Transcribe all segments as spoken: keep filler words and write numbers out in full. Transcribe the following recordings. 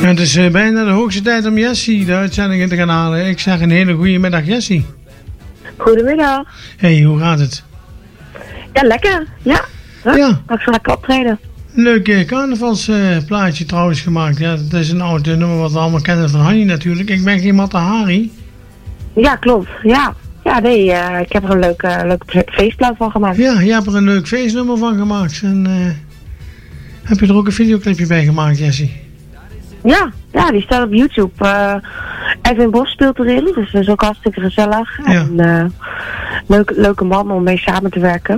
Ja, het is uh, bijna de hoogste tijd om Jessie de uitzending in te gaan halen. Ik zeg een hele goede middag, Jessie. Goedemiddag. Hey, hoe gaat het? Ja, lekker. Ja. Huh? Ja. Ik ga lekker optreden. Een leuk uh, carnavalsplaatje uh, trouwens gemaakt. Ja, dat is een oud uh, nummer wat we allemaal kennen van Hanni natuurlijk. Ik ben geen Mata Hari. Ja, klopt. Ja. Ja, nee, uh, ik heb er een leuke, uh, leuke feestplaat van gemaakt. Ja, je hebt er een leuk feestnummer van gemaakt. En uh, heb je er ook een videoclipje bij gemaakt, Jessie? Ja, ja, die staat op YouTube. Uh, Edwin Bos speelt erin, dus dat is ook hartstikke gezellig. Ja. En uh, leuk, leuke man om mee samen te werken.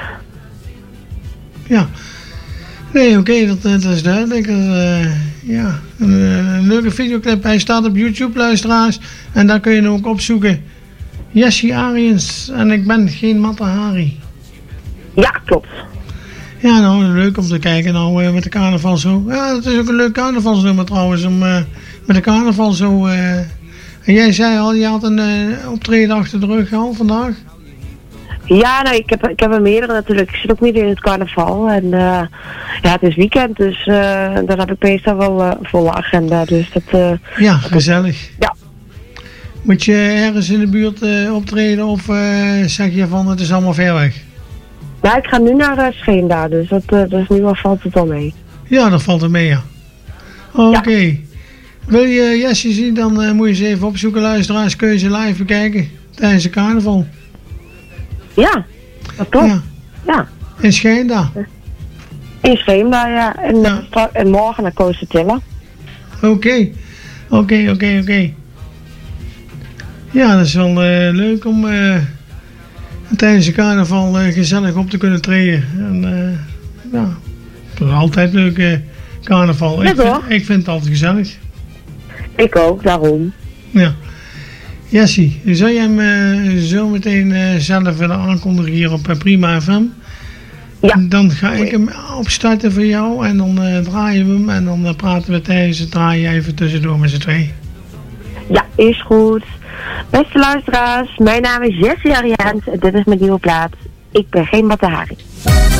Ja. Nee, oké, okay, dat, dat is duidelijk. Uh, ja, een, een leuke videoclip. Hij staat op YouTube, luisteraars. En daar kun je hem ook opzoeken. Jessie Ariens. En ik ben geen Mata Hari. Ja, klopt. Ja, nou, leuk om te kijken nou uh, met de carnaval zo. Ja, het is ook een leuk carnavalsnummer trouwens, om uh, met de carnaval zo... Uh... En jij zei al, je had een uh, optreden achter de rug al vandaag? Ja, nou, ik heb, ik heb er meerdere natuurlijk. Ik zit ook midden in het carnaval. En uh, ja, het is weekend, dus uh, dan heb ik meestal wel uh, volle agenda. Dus dat... Uh, ja, gezellig. Ja. Moet je ergens in de buurt uh, optreden of uh, zeg je van het is allemaal ver weg? Nou, ik ga nu naar uh, Scheenda, dus dat, uh, dus nu al valt het al mee. Ja, dat valt er mee, ja. Oké. Okay. Ja. Wil je Jessie zien, dan uh, moet je ze even opzoeken, luisteraars. Kun je ze live bekijken tijdens de carnaval. Ja, dat klopt. Ja. ja. In Scheenda. In Scheenda, ja. En, ja. en morgen naar Costatilla. Oké. Oké, oké, oké. Ja, dat is wel uh, leuk om... Uh, tijdens de carnaval uh, gezellig op te kunnen treden. En uh, ja, het is altijd leuk uh, carnaval. Ja, ik, vind, ik vind het altijd gezellig. Ik ook, daarom. Ja. Jessie, zou jij hem uh, zo meteen uh, zelf willen aankondigen hier op uh, Prima F M? Ja. Dan ga ik hem opstarten voor jou en dan uh, draaien we hem en dan uh, praten we tijdens het draaien even tussendoor met z'n twee. Ja, is goed. Beste luisteraars, mijn naam is Jessie Ariens en dit is mijn nieuwe plaat. Ik ben geen Mata Hari.